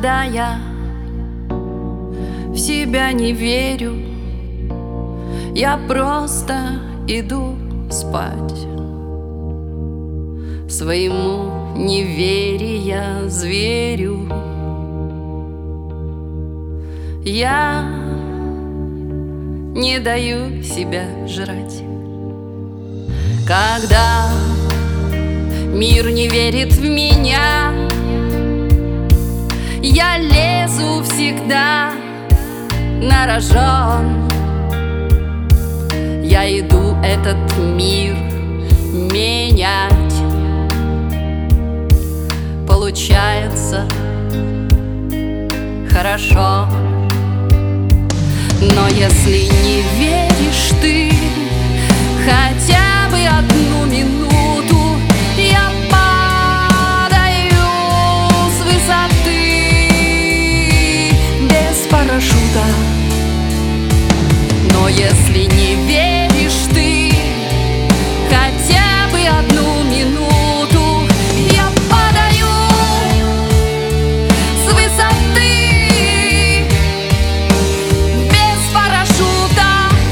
Когда я в себя не верю, я просто иду спать. Своему неверия зверю я не даю себя жрать. Когда мир не верит в меня, я лезу всегда на рожон. Я иду этот мир менять. Получается хорошо. Но если не веришь ты хотя бы одну минуту, я падаю с высоты без парашюта. Но если не веришь ты хотя бы одну минуту, я падаю с высоты без парашюта.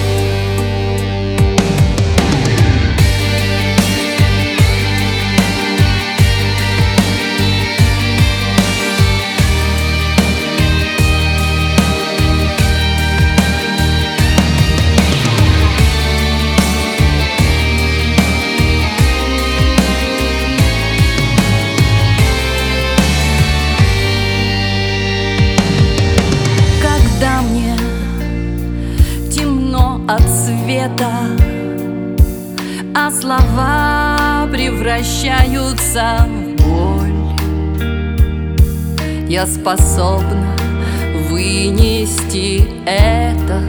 От света, а слова превращаются в боль, я способна вынести это,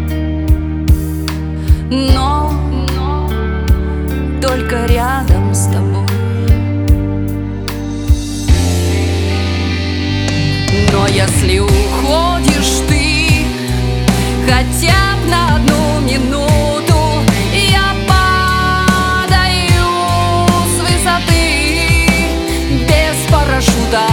но только рядом с тобой. Но если уходишь ты хотя бы на одну минуту, я падаю с высоты без парашюта.